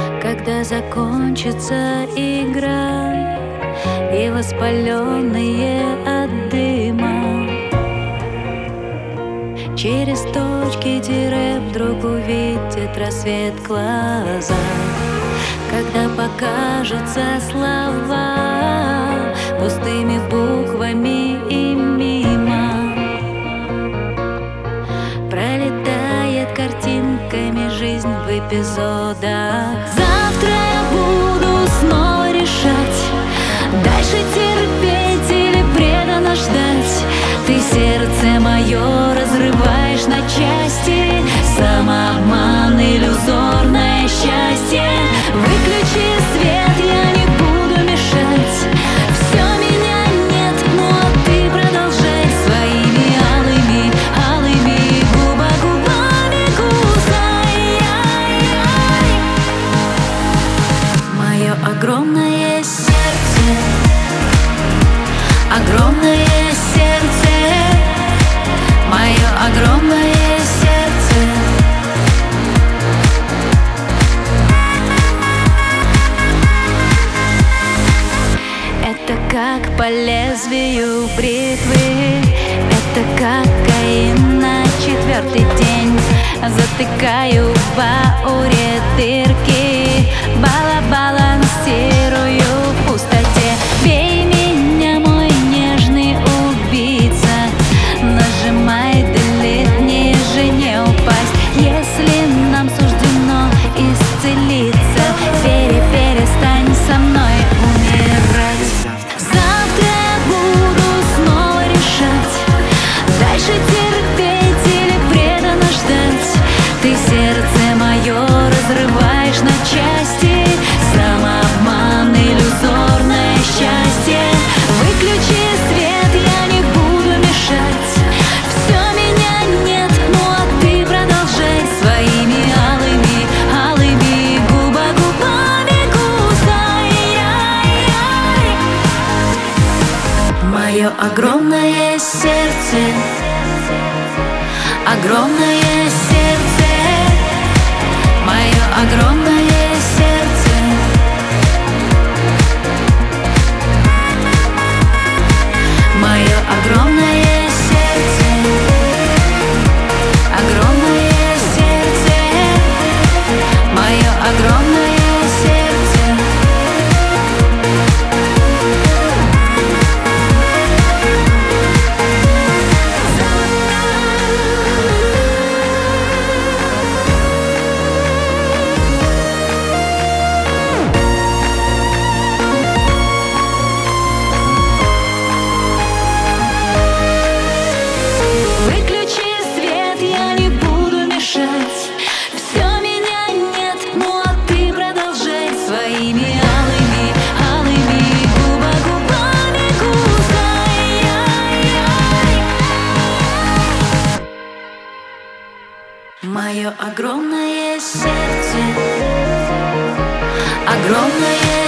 Когда закончится игра и воспаленные от дыма, через точки тире вдруг увидит рассвет глаза. Когда покажутся слова пустыми буквами и мимо, пролетает картинками жизнь в эпизодах. Завтра я буду снова решать, дальше терпеть или преданно ждать. Ты сердце мое разрываешь на части, самообман, иллюзорное счастье. Выключи свет, я не буду мешать. Все меня нет, ну а ты продолжай своими алыми губами кусай. Мое огромное сердце, огромное сердце, мое огромное сердце. Это как по лезвию бритвы, это как каин на четвертый день. Затыкаю в ауре дырки, балансирую в пустоте. Бей меня, мой нежный убийца, нажимай delete, ниже не упасть. Если нам суждено исцелиться, перестань со мной умирать. Завтра я буду снова решать, дальше терпеть или преданно ждать. Ты сердце мое разрываешь на части, самообман, иллюзорное счастье. Выключи свет, я не буду мешать. Все меня нет, ну а ты продолжай своими алыми губами кусай. Мое огромное сердце, огромное сердце, мое огромное сердце. Мое огромное сердце, огромное сердце, мое огромное сердце. Выключи свет, я не буду мешать. Все меня нет, ну а ты продолжай своими алыми губами кусай. Мое огромное сердце, огромное